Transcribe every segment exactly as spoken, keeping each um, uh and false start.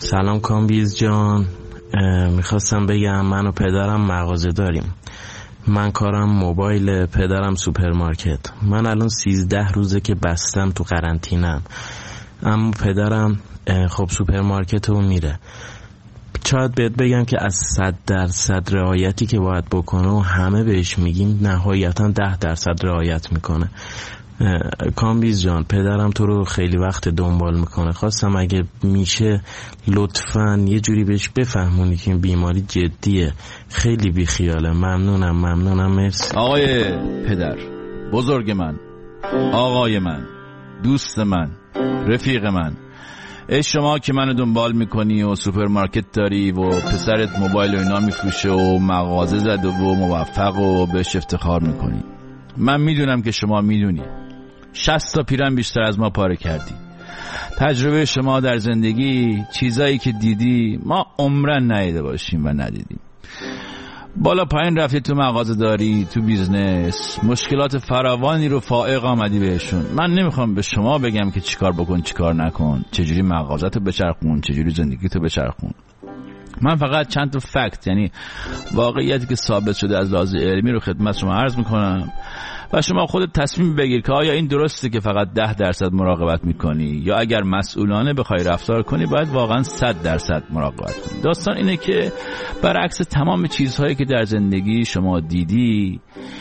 سلام کامبیز جان، میخواستم بگم من و پدرم مغازه داریم. من کارم موبایل، پدرم سوپرمارکت. من الان سیزده روزه که بستم تو قرنطینم، اما پدرم خب سوپرمارکت رو میره. شاید بهت بگم که از صد درصد رعایتی که باید بکنه و همه بهش میگیم نهایتا ده درصد رعایت میکنه. کامبیز جان، پدرم تو رو خیلی وقت دنبال میکنه. خواستم اگه میشه لطفاً یه جوری بهش بفهمونی که این بیماری جدیه. خیلی بیخیاله. ممنونم ممنونم مرسی. آقای پدر بزرگ من، آقای من، دوست من، رفیق من، ای شما که منو دنبال میکنی و سوپرمارکت داری و پسرت موبایل و اینا میفروشه و مغازه زده و موفق و بهش افتخار میکنی. من میدونم که شما میدونی شصت تا پیرن بیشتر از ما پاره کردی. تجربه شما در زندگی، چیزایی که دیدی ما عمرن ندیده باشیم و ندیدیم. بالا پایین رفتی تو مغازه داری، تو بیزنس، مشکلات فراوانی رو فائق آمدی بهشون. من نمیخوام به شما بگم که چیکار بکن چیکار نکن، چجوری مغازه‌تو بچرخون، چجوری زندگیتو بچرخون. من فقط چند تا فکت، یعنی واقعیتی که ثابت شده از لحاظ علمی رو خدمت شما عرض میکنم و شما خودت تصمیم بگیر که آیا این درسته که فقط ده درصد مراقبت میکنی یا اگر مسئولانه بخوای رفتار کنی باید واقعا صد درصد مراقبت کنی. داستان اینه که برعکس تمام چیزهایی که در زندگی شما دیدی،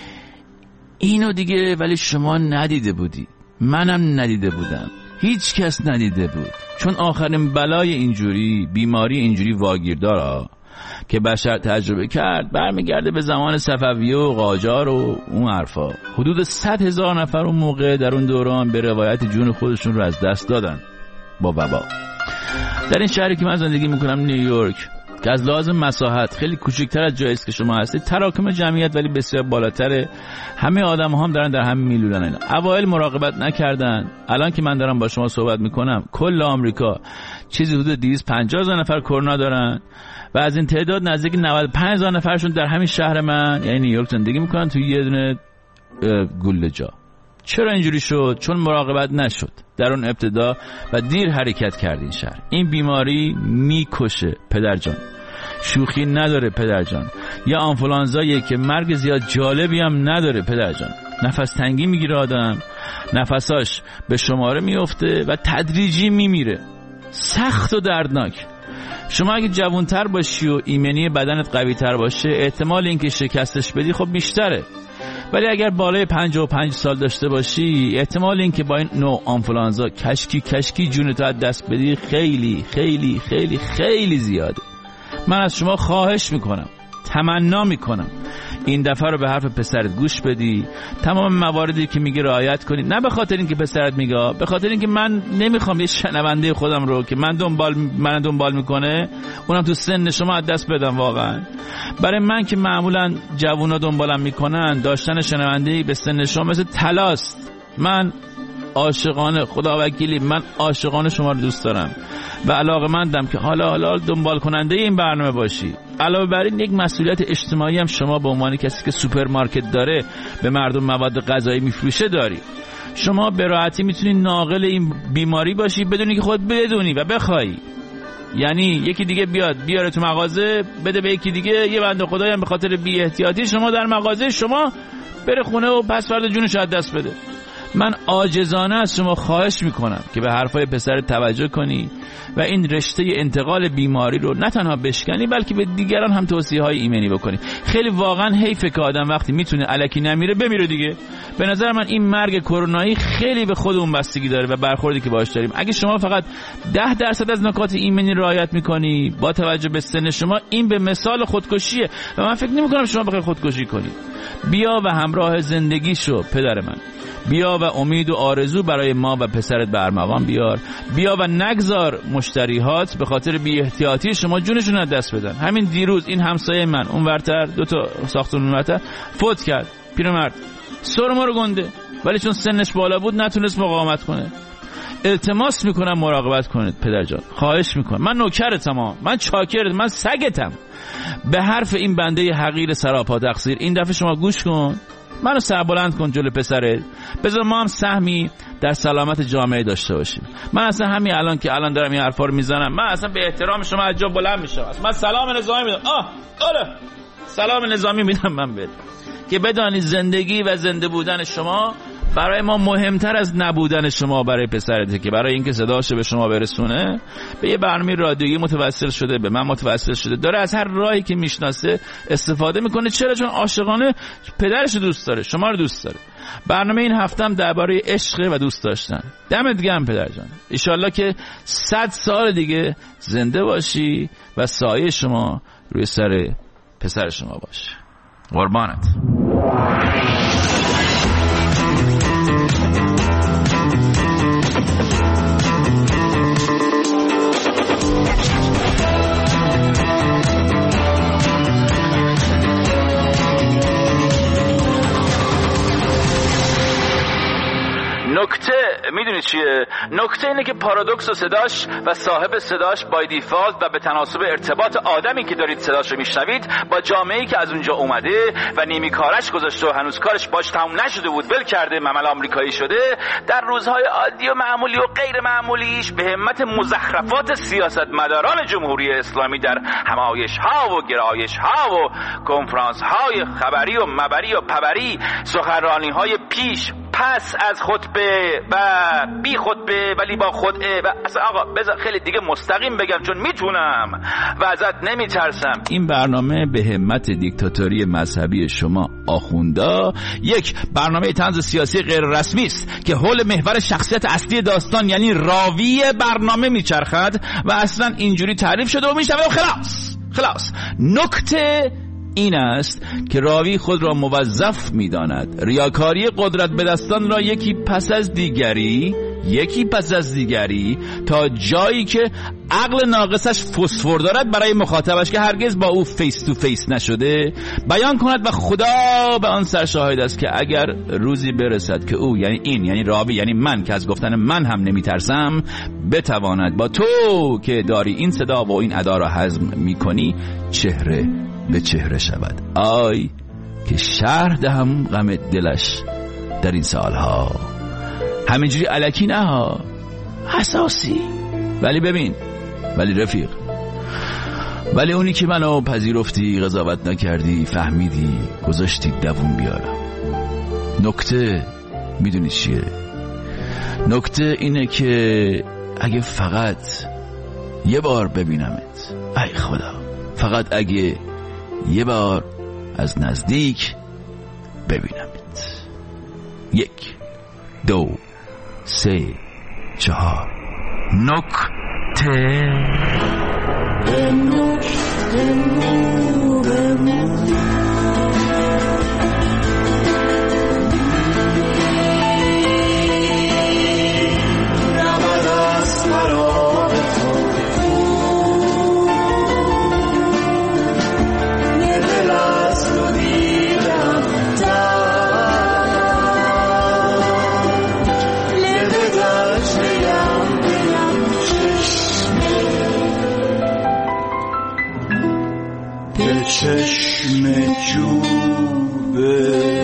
اینو دیگه ولی شما ندیده بودی، منم ندیده بودم، هیچ کس ندیده بود. چون آخرین بلای اینجوری، بیماری اینجوری واگیردارا که بشر تجربه کرد برمیگرده به زمان صفویه و قاجار و اون حرفا. حدود صد هزار نفر اون موقع در اون دوران به روایت جون خودشون رو از دست دادن با وبا. در این شهری که من زندگی میکنم، نیویورک، که از لحاظ مساحت خیلی کوچکتر از جایی است که شما هستید، تراکم جمعیت ولی بسیار بالاتره. همه آدم هم دارن در همین میلولن. اینا اوایل مراقبت نکردن. الان که من دارم با شما صحبت میکنم کل آمریکا چیزی حدود دویست و پنجاه هزار نفر کرونا دارن و از این تعداد نزدیک نود و پنج هزار نفرشون در همین شهر من یعنی نیویورک زندگی میکنن توی یه دونه گله جا. چرا اینجوری شد؟ چون مراقبت نشد در اون ابتدا و دیر حرکت کرد این شهر. این بیماری میکشه پدر جان، شوخی نداره پدر جان. یا آنفولانزاییه که مرگ زیاد جالبی هم نداره پدر جان. نفس تنگی میگیره آدم، نفساش به شماره میفته و تدریجی میمیره. سخت و دردناک. شما اگه جوانتر باشی و ایمنی بدنت قوی تر باشه احتمال اینکه شکستش بدی خب بیشتره، ولی اگر بالای پنجاه و پنج سال داشته باشی احتمال اینکه با این نوع آنفولانزا کشکی کشکی جونتو از دست بدی خیلی خیلی خیلی خیلی زیاده. من از شما خواهش میکنم، تمنا میکنم این دفعه رو به حرف پسرت گوش بدی، تمام مواردی که میگه رعایت کنی. نه به خاطر اینکه پسرت میگه، به خاطر اینکه من نمیخوام یه شنونده خودم رو که من دنبال من دنبال میکنه اونم تو سن شما از دست بدم. واقعا برای من که معمولا جوونا دنبالم میکنن، داشتن شنونده‌ای به سن شما مثل طلاست. من عاشقانه، خدا وکیلی من عاشقانه شما رو دوست دارم و علاقه‌مندم که حالا حالا دنبال کننده این برنامه باشی. علاوه بر این یک مسئولیت اجتماعی هم شما به عنوان کسی که سوپرمارکت داره به مردم مواد غذایی میفروشه داری. شما به راحتی میتونی ناقل این بیماری باشی بدونی که خود بدونی و بخوای. یعنی یکی دیگه بیاد بیاره تو مغازه بده به یکی دیگه، یه بنده خدایی هم به خاطر بی احتیاطی شما در مغازه شما بره خونه و پس فردا جونش از دست بده. من عاجزانه از شما خواهش میکنم که به حرفای پسر توجه کنی و این رشته انتقال بیماری رو نه تنها بشکنی بلکه به دیگران هم توصیه های ایمنی بکنی. خیلی واقعا حیفه که آدم وقتی میتونه الکی نمیره بمیره دیگه. به نظر من این مرگ کرونایی خیلی به خود اون بستگی داره و برخوردی که باهاش داریم. اگه شما فقط ده درصد از نکات ایمنی رعایت میکنی با توجه به سن شما، این به مثال خودکشیه و من فکر نمیکنم شما بخوای خودکشی کنی. بیا و همراه زندگی شو پدر من. بیا و امید و آرزو برای ما و پسرت به ارمغان بیار. بیا و نگذار مشتریهات به خاطر بی احتیاطی شما جونشون از دست بدن. همین دیروز این همسایه من اون ورتر دو تا ساختمون اونورتر فوت کرد. پیرمرد سر ما رو گنده، ولی چون سنش بالا بود نتونست مقاومت کنه. التماس میکنم مراقبت کنید پدر جان، خواهش میکنم. من نوکرتم ها، من چاکرت، من سگتم. به حرف این بنده حقیر سراپا تقصیر این دفعه شما گوش کن منو سربلند کن جلو پسرت، بذار ما هم سهمی در سلامت جامعه داشته باشیم. من اصلا همین الان که الان دارم این حرفا رو میزنم، من اصلا به احترام شما از جا بلند میشم. من سلام نظامی میدم. آه آره سلام نظامی میدم من بهت که بدانی زندگی و زنده بودن شما برای ما مهمتر از نبودن شما برای پسرته، که برای اینکه صداشو به شما برسونه به یه برنامه رادیویی متوسل شده، به من متوسل شده، داره از هر راهی که میشناسه استفاده میکنه. چرا؟ چون عاشقانه پدرش دوست داره، شما رو دوست داره. برنامه این هفتم درباره عشق و دوست داشتن. دمت گرم پدر جان، ایشالله که صد سال دیگه زنده باشی و سایه شما روی سر پسر شما باشه. قربانت. نکته میدونی چیه؟ نکته اینه که پارادوکس و صداش و صاحب صداش بای دیفالت و به تناسب ارتباط آدمی که دارید صداش رو میشنوید با جامعه‌ای که از اونجا اومده و نیمی کارش گذاشته و هنوز کارش باش تموم نشده بود ول کرده، ممل آمریکایی شده، در روزهای عادی و معمولی و غیر معمولیش به همت مزخرفات سیاستمداران جمهوری اسلامی در همایش‌ها و گرایش‌ها و کنفرانس‌های خبری و مبری و پبری، سخنرانی‌های پیش پس از خطبه و بی خطبه ولی با خطبه و اصلا آقا بذار خیلی دیگه مستقیم بگم چون میتونم و ازت نمیترسم. این برنامه به همت دیکتاتوری مذهبی شما آخوندا یک برنامه طنز سیاسی غیر رسمی است که حول محور شخصیت اصلی داستان یعنی راوی برنامه میچرخد و اصلا اینجوری تعریف شده و میشنوه و خلاص خلاص. نکته این است که راوی خود را موظف می‌داند ریاکاری قدرت به دستان را یکی پس از دیگری یکی پس از دیگری تا جایی که عقل ناقصش فسفر دارد برای مخاطبش که هرگز با او فیس تو فیس نشده بیان کند و خدا به آن سر شاهد است که اگر روزی برسد که او یعنی این یعنی راوی یعنی من که از گفتن من هم نمیترسم بتواند با تو که داری این صدا و این ادا را هضم میکنی چهره به چهره شود. آی که شرح دهم غم دلش در این سالها، همینجوری الکی نه ها، اساسی. ولی ببین، ولی رفیق، ولی اونی که منو پذیرفتی، قضاوت نکردی، فهمیدی، گذاشتی دوون بیارم. نکته میدونی چیه؟ نکته اینه که اگه فقط یه بار ببینمت، ای خدا، فقط اگه یه بار از نزدیک ببینمت. یک دو سه چهار. نکته چشم جوبه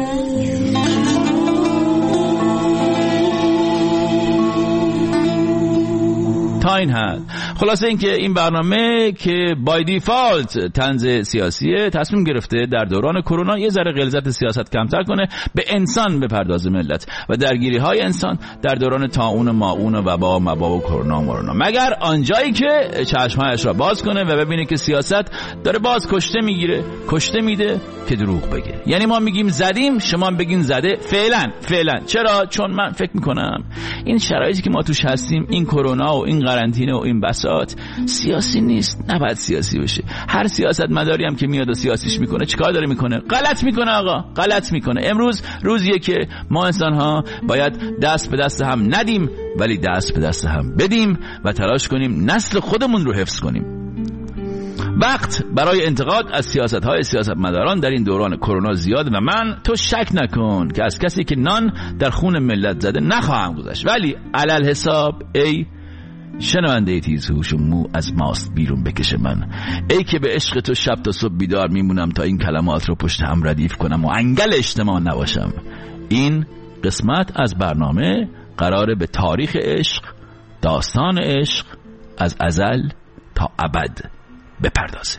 تا این حد. خلاصه این که این برنامه که بای دیفالت طنز سیاسیه تصمیم گرفته در دوران کرونا یه ذره غلظت سیاست کمتر کنه، به انسان بپردازه ملت و درگیری های انسان در دوران طاعون و ماعون و وبا و مبا و کرونا و مرونا، مگر آنجایی که چشمهایش را باز کنه و ببینه که سیاست داره باز کشته میگیره، کشته میده که دروغ بگه. یعنی ما میگیم زدیم، شما بگین زده. فعلا فعلا چرا؟ چون من فکر میکنم این شرایطی که ما توش هستیم، این کرونا و این قرنطینه و این بساط سیاسی نیست، نباید سیاسی بشه. هر سیاست مداری هم که میاد و سیاسیش میکنه چیکار داره میکنه؟ غلط میکنه آقا، غلط میکنه. امروز روزیه که ما انسان ها باید دست به دست هم ندیم ولی دست به دست هم بدیم و تلاش کنیم نسل خودمون رو حفظ کنیم. وقت برای انتقاد از سیاست‌های سیاستمداران در این دوران کرونا زیاد و من تو شک نکن که از کسی که نان در خون ملت زده نخواهم گذشت، ولی علل حساب ای شنونده تیز هوش و مو از ماست بیرون بکشه من، ای که به عشق تو شب تا صبح بیدار میمونم تا این کلمات رو پشت هم ردیف کنم و انگل اجتماع نباشم. این قسمت از برنامه قراره به تاریخ عشق، داستان عشق از ازل تا ابد بپردازه.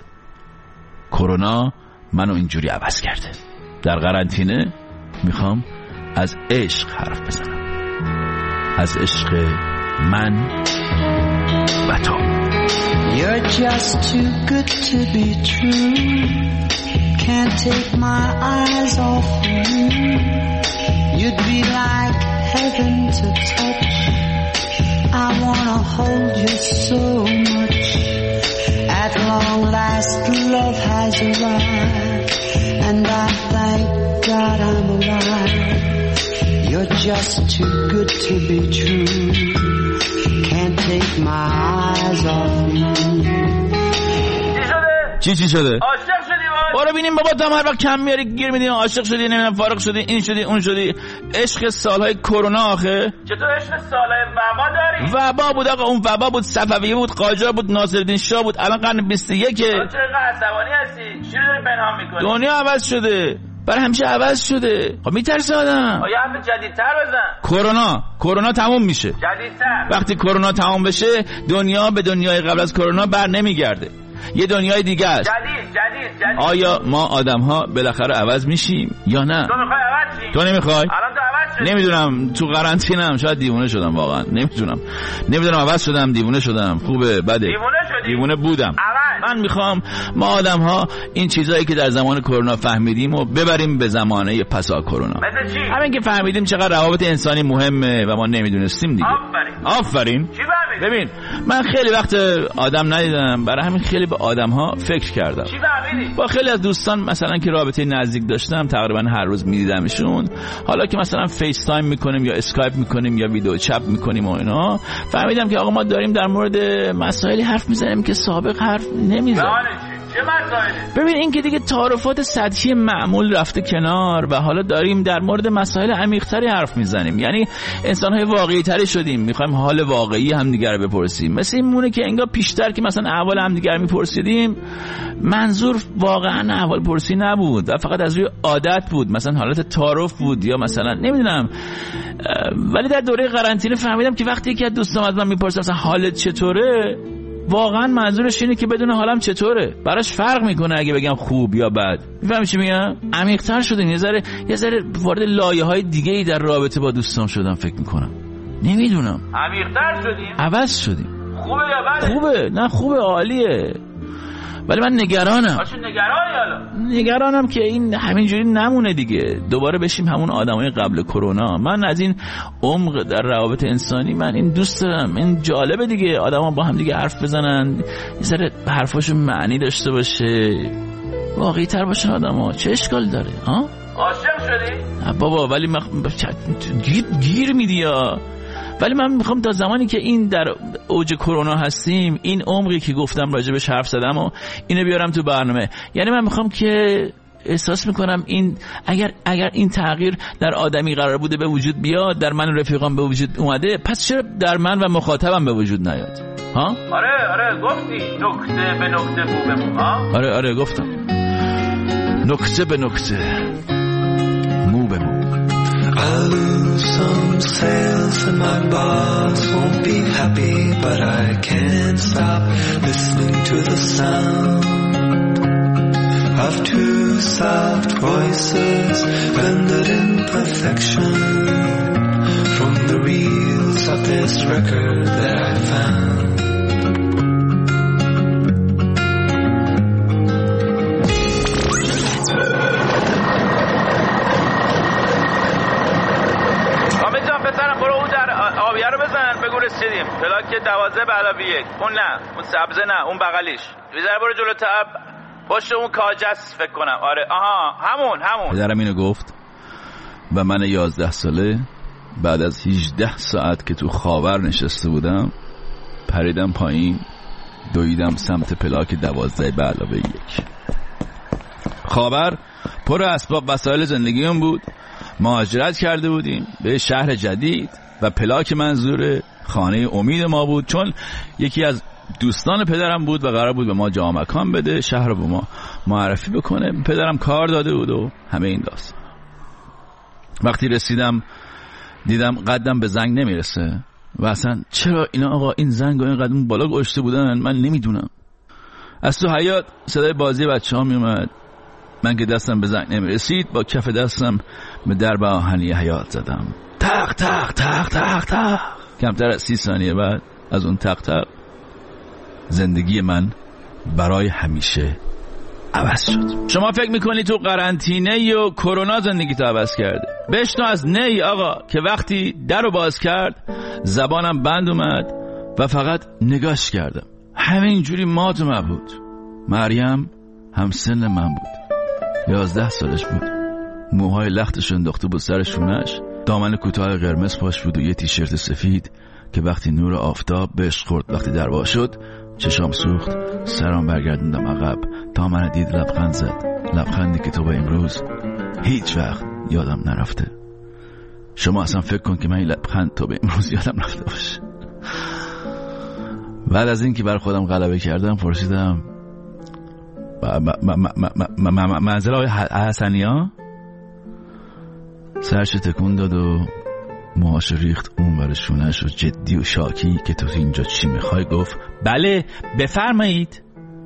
کرونا منو اینجوری عوض کرده. در قرنطینه میخوام از عشق حرف بزنم، از عشق من و تو. You're just too good to be true. Can't take my eyes off you. You'd be like heaven to touch. I wanna hold you so much. At long last love has arrived, and I thank God I'm alive. You're just too good to be true. Can't take my eyes off you. چی چی شده؟ عاشق شدی وای؟ برو ببینیم بابا، تا هر وقت کم میاری گیر میدی. عاشق شدی، نمیدونم فارغ شدی، این شدی اون شدی. عشق سالهای کرونا آخه. چطور عشق سالهای وبا داری؟ وبا بود آقا، اون وبا بود، صفویه بود، قاجار بود، ناصرالدین شاه بود. الان قرن بیست و یک. چرا عصبانی هستی؟ چی رو داری پنهان میکنی؟ دنیا عوض شده، برای همیشه عوض شده. خب میترسه آدم. یه حرف جدیدتر بزن. کرونا کرونا تموم میشه. جدیدتر. وقتی کرونا تموم بشه دنیا به دنیای قبل از کرونا بر نمیگرده، یه دنیای دیگه است. جدید جدید جدید. آیا ما آدم ها بالاخره عوض میشیم یا نه؟ تو میخوای عوض شی؟ تو نمیخوای؟ الان تو عوض شدی. نمیدونم، تو قرنطینه‌ام، شاید دیوونه شدم واقعا، نمیدونم نمیدونم عوض شدم، دیوونه شدم، خوبه بده؟ دیوونه شدی؟ دیوونه بودم. عوض. من میخوام ما آدم ها این چیزایی که در زمان کرونا فهمیدیم و ببریم به زمانه پسا کرونا. مثل چی؟ همین که فهمیدیم چقدر روابط انسانی مهمه و ما نمیدونستیم دیگه. آفرین. آفرین. چی فهمیدی؟ ببین من خیلی وقت آدم ندیدم، برای همین خیلی به آدم ها فکر کردم. چی فهمیدی؟ با خیلی از دوستان مثلا که رابطه نزدیک داشتم تقریبا هر روز میدیدمشون، حالا که مثلا فیس تایم میکنیم یا اسکایپ میکنیم یا ویدیو چت میکنیم و اینا، فهمیدم که آقا ما داریم در مورد مسائلی حرف میزنیم که سابق حرف نمیزدیم. چه مسائلی؟ ببین این که دیگه تعارفات سطحی معمول رفته کنار و حالا داریم در مورد مسائل عمیق‌تری حرف میزنیم. یعنی انسان‌های واقعی‌تری شدیم، میخوایم حال واقعی همدیگه رو بپرسیم. مثل این مونه که انگار پیشتر که مثلا احوال همدیگه رو میپرسیدیم، منظور واقعا احوال پرسی نبود و فقط از روی عادت بود، مثلا حالت تعارف بود یا مثلا نمیدونم. ولی در دوره قرنطینه فهمیدم که وقتی که دوستام از من میپرسن مثلا حالت چطوره، واقعا منظورش اینه که بدون حالم چطوره. براش فرق میکنه اگه بگم خوب یا بد. میفهمی چی میگم؟ عمیق‌تر شدیم، یه ذره یه ذره وارد لایه‌های دیگه‌ای در رابطه با دوستام شدم فکر میکنم. نمیدونم. عمیق‌تر شدیم؟ عوض شدیم. خوبه یا بده؟ خوبه، نه خوبه، عالیه. ولی من نگرانم. آشو نگرانی حالا؟ نگرانم که این همینجوری نمونه دیگه، دوباره بشیم همون آدمای قبل کرونا. من از این عمق در روابط انسانی من این دوست دارم. این جالبه دیگه، آدما با هم دیگه حرف بزنن، یه ذره حرفاشون معنی داشته باشه، واقعی تر باشن آدما. چه اشکال داره ها؟ عاشق شدی؟ بابا ولی من گیر, گیر میدی یا. ولی من میخوام تا زمانی که این در اوج کرونا هستیم، این عمقی که گفتم راجبش حرف زدم و اینو بیارم تو برنامه. یعنی من میخوام که احساس میکنم این اگر اگر این تغییر در آدمی قرار بوده به وجود بیاد، در من و رفیقام به وجود اومده، پس چرا در من و مخاطبم به وجود نیاد؟ ها؟ آره آره گفتی نکته به نکته بو به مو. ها؟ آره آره گفتم نکته به نکته مو به مو. I'll lose some sales and my boss won't be happy, but I can't stop listening to the sound of two soft voices blended in perfection from the reels of this record that I found. رسیدیم پلاک دوازده به علاوه یک. اون نه، اون سبزه نه، اون بغلیش. بیزاره برو جلوتر، پشت اون کاجس فکر کنم. آره آها همون همون. پدرم اینو گفت و من یازده ساله بعد از هجده ساعت که تو خاور نشسته بودم پریدم پایین، دویدم سمت پلاک دوازده به علاوه یک. خاور پر اسباب وسایل زندگیم بود. مهاجرت کرده بودیم به شهر جدید و پلاک منظور خانه امید ما بود، چون یکی از دوستان پدرم بود و قرار بود به ما جا مکان بده، شهر رو به ما معرفی بکنه. پدرم کار داده بود و همه این داستان. وقتی رسیدم دیدم قدم به زنگ نمیرسه و اصلا چرا اینا آقا این زنگ و این قدم بالا گذاشته بودن من نمیدونم. از تو حیاط صدای بازی بچه ها میومد. من که دستم به زنگ نمیرسید با کف دستم به درب آهنی حیاط زدم. تق تق تق تق تق. کمتر از سی ثانیه بعد از اون تق تق زندگی من برای همیشه عوض شد. شما فکر میکنی تو قرنطینه و کرونا زندگی تو عوض کرده؟ بشنو از نی آقا که وقتی در رو باز کرد زبانم بند اومد و فقط نگاش کردم. همینجوری مات و مبهوت. مریم همسن من بود، یازده سالش بود. موهای لختش انداخته بود سر شونش، دامن کوتاه قرمز پاش بود و یه تیشرت سفید که وقتی نور آفتاب بهش خورد وقتی در وا شد چشام سوخت. سرام برگردوندم عقب تا من دید لبخند زد، لبخندی که تو به امروز هیچ وقت یادم نرفته. شما اصلا فکر کن که من این لبخند تو به امروز یادم رفته باشه. بعد از این که بر خودم غلبه کردم پرسیدم منزل آقای حسنی ها؟ سرش تکون داد و موهاش ریخت اون برشونش و جدی و شاکی که تو اینجا چی میخوای گفت بله بفرمایید.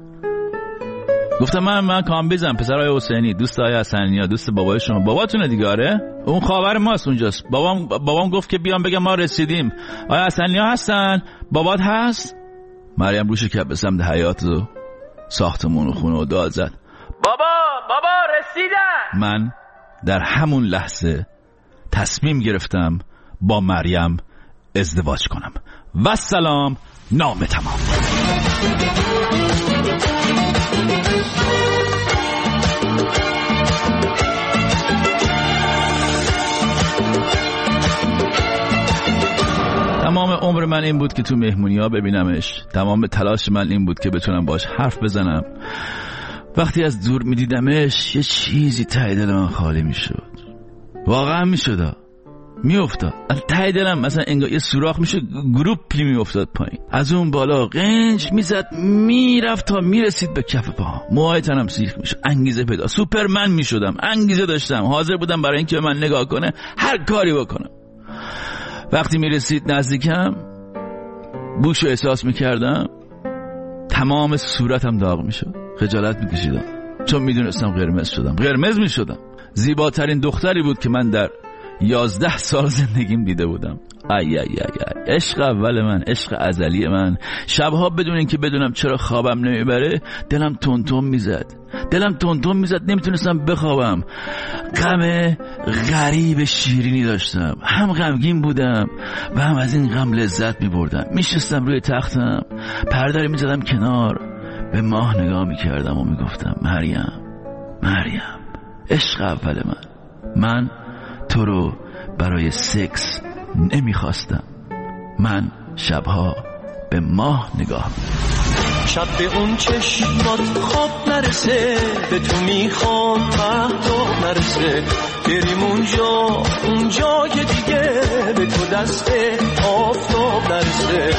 گفتم من من کامبیزم، پسر آقای حسینی، دوست آقای حسنی ها، دوست بابای شما. باباتونه دیگه؟ آره اون خواهر ماست اونجاست. بابام بابام گفت که بیام بگم ما رسیدیم. آقای حسنی ها هستن؟ بابات هست؟ مریم روش کپ به سمت حیاط و ساختمون و خونه و داد زد بابا بابا رسیدن. من در همون لحظه تصمیم گرفتم با مریم ازدواج کنم. و سلام، نامه تمام. تمام عمر من این بود که تو مهمونی ها ببینمش. تمام تلاش من این بود که بتونم باش حرف بزنم. وقتی از دور می دیدمش یه چیزی ته دل من خالی می شد. واقعا می شد، می افتاد از ته دلم، مثلا انگار یه سوراخ می شد، گروپی می افتاد پایین. از اون بالا قنج می زد می رفت تا می رسید به کف پاها. موهای تنم سیخ می شد. انگیزه پیدا، سوپرمن می شدم. انگیزه داشتم، حاضر بودم برای اینکه من نگاه کنه هر کاری بکنم. وقتی می رسید نزدیکم بوشو احساس می کردم، تمام صورتم داغ می شد. خجالت می کشیدم چون می دونستم قرمز شدم. قرمز می شدم. زیباترین دختری بود که من در یازده سال زندگیم دیده بودم. ای ای ای ای عشق اول من، عشق ازلی من. شبها بدون اینکه بدونم چرا خوابم نمیبره دلم تون تون میزد. دلم تون تون میزد، نمیتونستم بخوابم. غم غریب شیرینی داشتم، هم غمگین بودم و هم از این غم لذت میبردم. میشستم روی تختم، پرده رو میزدم کنار، به ماه نگاه میکردم و میگفتم مریم مریم عشق اول من، من تو رو برای سکس نمیخواستم. من شبها به ماه نگاه میکردم. شب به اون چشمات خواب نرسه، به تو میخوام مهتاب نرسه. بریم اونجا اونجا که دیگه به تو دست آفتاب نرسه.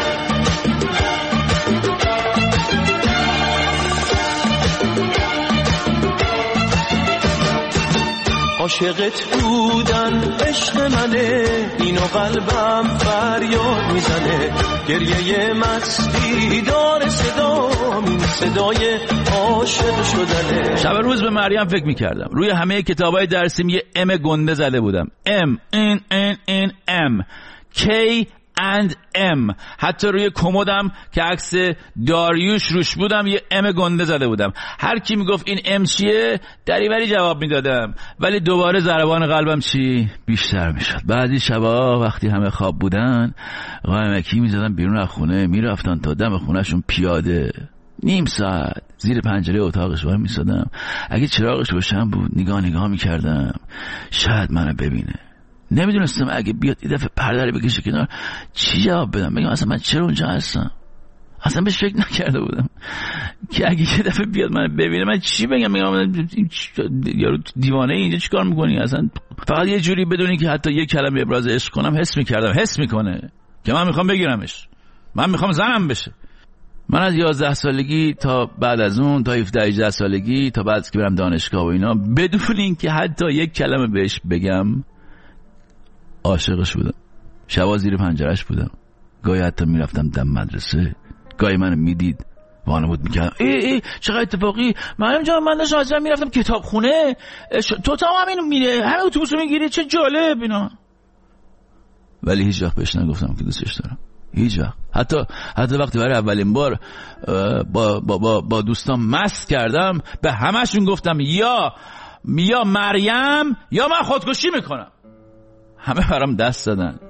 عاشقت بودن عشق منه، اینو قلبم فریاد میزنه. گریه مستی داره صدام، این صدای عاشق شدنه. شب روز به مریم فکر میکردم. روی همه کتابای درسیم یه ام گنده زده بودم. ام این این این ام کی and M. حتی روی کمدم که عکس داریوش روش بودم یه ام گنده زده بودم. هر کی میگفت این ام چیه دریوری جواب میدادم، ولی دوباره ضربان قلبم چی بیشتر میشد. بعضی شبا وقتی همه خواب بودن قایمکی میزدن بیرون از خونه، میرفتن تا دم خونهشون پیاده نیم ساعت زیر پنجره اتاقش وای میسادم. اگه چراغش روشن بود نگاه نگاه میکردم شاید منو ببینه. نمیدونستم اگه بیاد یه دفعه پرده رو بکشه کنار چی جواب بدم. بگم اصلا من چرا اونجا هستم؟ اصلا بهش فکر نکرده بودم که اگه یه دفعه بیاد من ببینه من چی بگم. بگم یارو دیوانه اینجا چی کار میکنی؟ اصلا فقط یه جوری بدونی که حتی یه کلمه ابراز عشق کنم حس میکردم حس میکنه. که من میخوام بگیرمش، من میخوام زنم بشه. من از یازده سالگی تا بعد از اون تا هفده هجده سالگی تا بعد که برم دانشگاه و اینا بدون اینکه حتی یک کلمه بهش بگم عاشقش بودم. شبا زیر پنجرش بودم، گاهی حتی میرفتم دم مدرسه، گاهی منو میدید وانمود میکردم ای ای چقدر اتفاقی معلم جان من داشتم از میرفتم کتابخونه تو تا همین میره همین اتوبوس رو میگیری چه جالب اینا. ولی هیچ وقت بهش نگفتم که دوستش دارم، هیچ وقت. حتی حتی وقتی برای اولین بار با با با, با دوستان مست کردم به همشون گفتم یا یا مریم یا من خودکشی میکنم. همه برام دست زدن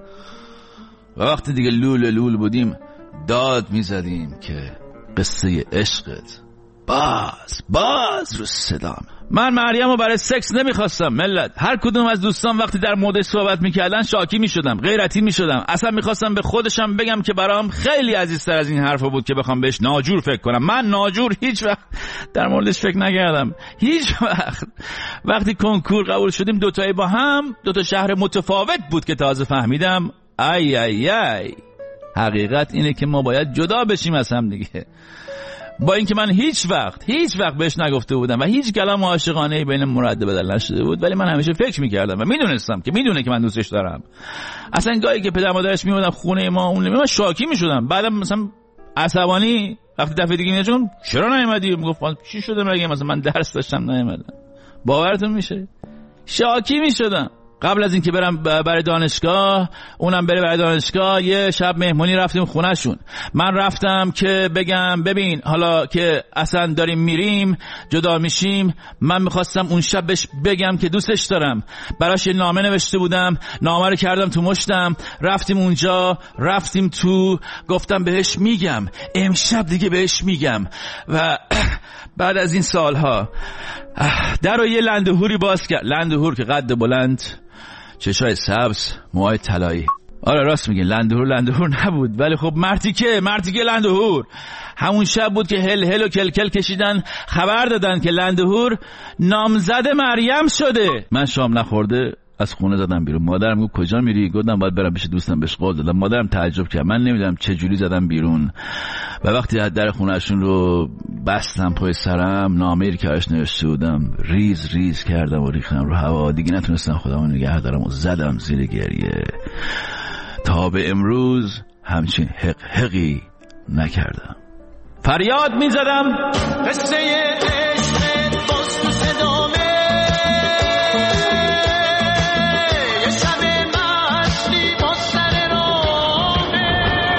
و وقتی دیگه لول لول بودیم داد میزدیم که قصه عشقت باز باز رو صدام. من مریم رو برای سکس نمیخواستم ملت. هر کدوم از دوستان وقتی در موردش صحبت میکردن شاکی میشدم، غیرتی میشدم. اصلا میخواستم به خودشم بگم که برام خیلی عزیزتر از این حرفا بود که بخوام بهش ناجور فکر کنم. من ناجور هیچ وقت در موردش فکر نکردم، هیچ وقت. وقتی کنکور قبول شدیم دوتایی با هم، دوتا شهر متفاوت بود که تازه فهمیدم ای ای ای حقیقت اینه که ما باید جدا بشیم از هم دیگه. با اینکه من هیچ وقت هیچ وقت بهش نگفته بودم و هیچ کلام عاشقانه‌ای بین مرد بدل نشده بود، ولی من همیشه فکر می‌کردم و میدونستم که میدونه که من دوستش دارم. اصلا گاهی که پدر مادرش میومدن خونه ما اون من شاکی میشدم، بعدم مثلا عصبانی وقتی دفعه دیگه میگم چرا نیومدی؟ میگفت چی شده مگه مثلا من درس داشتم نیومدم. باورتون میشه؟ شاکی میشدم. قبل از اینکه برم برای دانشگاه اونم بره برای دانشگاه یه شب مهمونی رفتیم خونهشون. من رفتم که بگم ببین حالا که اصلا داریم میریم جدا میشیم، من میخواستم اون شب بهش بگم که دوستش دارم. براش یه نامه نوشته بودم، نامه رو کردم تو مشتم، رفتیم اونجا، رفتیم تو، گفتم بهش میگم امشب دیگه بهش میگم. و بعد از این سالها در رو یه لندهوری باز کرد، لندهور که قد بلند، چشای سبز، موهای طلایی. آره راست میگه لندهور لندهور نبود، ولی خب مرتیکه مرتیکه لندهور. همون شب بود که هل هل و کل کل کشیدن خبر دادن که لندهور نامزد مریم شده. من شام نخورده از خونه زدم بیرون. مادرم گفت کجا میری؟ گفتم باید برم پیش دوستم بهش قول دادم. مادرم تعجب کرد، من نمیدونم چه جوری زدم بیرون و وقتی در خونهشون رو بستم پای سرم، نامه‌ای که براش نوشته بودم ریز ریز کردم و ریختم رو هوا. دیگه نتونستم خودمو نگه دارم و زدم زیر گریه. تا به امروز همچین حق حقی نکردم. فریاد میزدم قصه عشق باز تو صدامه، یه شب مشتی باز سر رامه.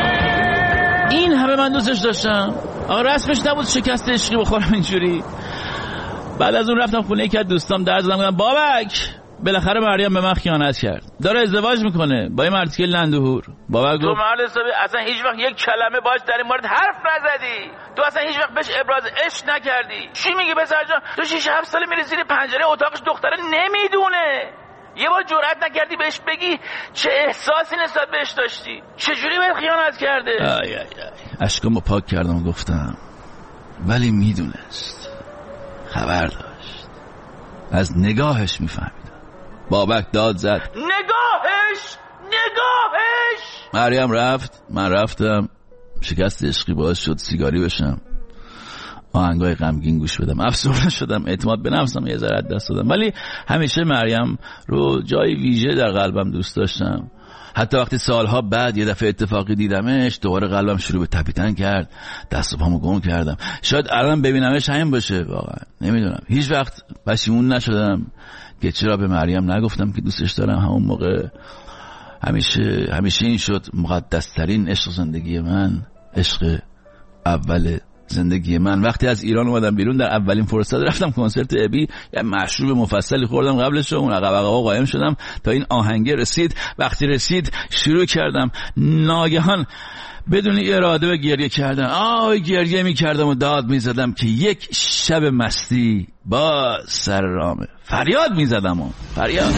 این همه من دوستش داشتم. آقا رسمش نبود شکست عشقی بخورم اینجوری. بعد از اون رفتم خونه یکی از دوستام در زدم گفتم بابک بالاخره مریم به من خیانت کرد، داره ازدواج میکنه با این مرتیکه لندهور. بابک گفت تو مرد حسابی اصلا هیچ وقت یک کلمه باش در این مورد حرف نزدی، تو اصلا هیچ وقت بهش ابراز عشق نکردی. چی میگی پسر جان؟ تو شش هفت ساله میری زیر پنجره اتاقش دختره نمیدونه، یه بار جرئت نکردی بهش بگی چه احساسی نسبت بهش داشتی؟ چجوری بهت خیانت کرده؟ آی آی آی اشکامو پاک کردم و گفتم ولی میدونست، خبر داشت، از نگاهش میفهمیدم. بابک داد زد نگاهش نگاهش. مریم رفت، من رفتم، شکست عشقی باعث شد سیگاری بشم، آهنگای غمگین گوش بدم، افسرده شدم، اعتماد به نفسم یه ذره دست دادم. ولی همیشه مریم رو جای ویژه در قلبم دوست داشتم. حتی وقتی سالها بعد یه دفعه اتفاقی دیدمش دوباره قلبم شروع به تپیدن کرد، دست و پامو گم کردم. شاید الان ببینمش همین باشه، واقعا نمیدونم. هیچ وقت پشیمون نشدم که چرا به مریم نگفتم که دوستش دارم. همون موقع همیشه همیشه این شد مقدس ترین عشق زندگی من، عشق اول زندگی من. وقتی از ایران اومدم بیرون در اولین فرصت رفتم کنسرت ابی، یه مشروب مفصلی خوردم قبلش، اون عقب عقب قایم شدم تا این آهنگ رسید. وقتی رسید شروع کردم ناگهان بدون اراده به گریه کردم. آه گریه می کردم و داد می زدم که یک شب مستی با سر رامه. فریاد می زدم و فریاد.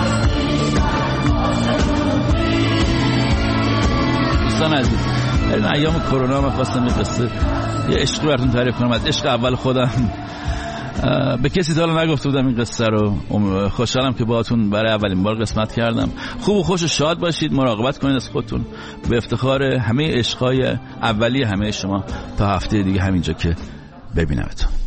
دوستان عزیز، بریم ایام کرونا من خواستم یه قصه یه عشقی براتون تعریف کنم از عشق اول خودم. به کسی تا حالا نگفته بودم این قصه رو. خوشحالم که باهاتون برای اولین بار قسمت کردم. خوب و خوش و شاد باشید، مراقبت کنید از خودتون. به افتخار همه عشقای اولیه همه شما، تا هفته دیگه همینجا که ببینمتون.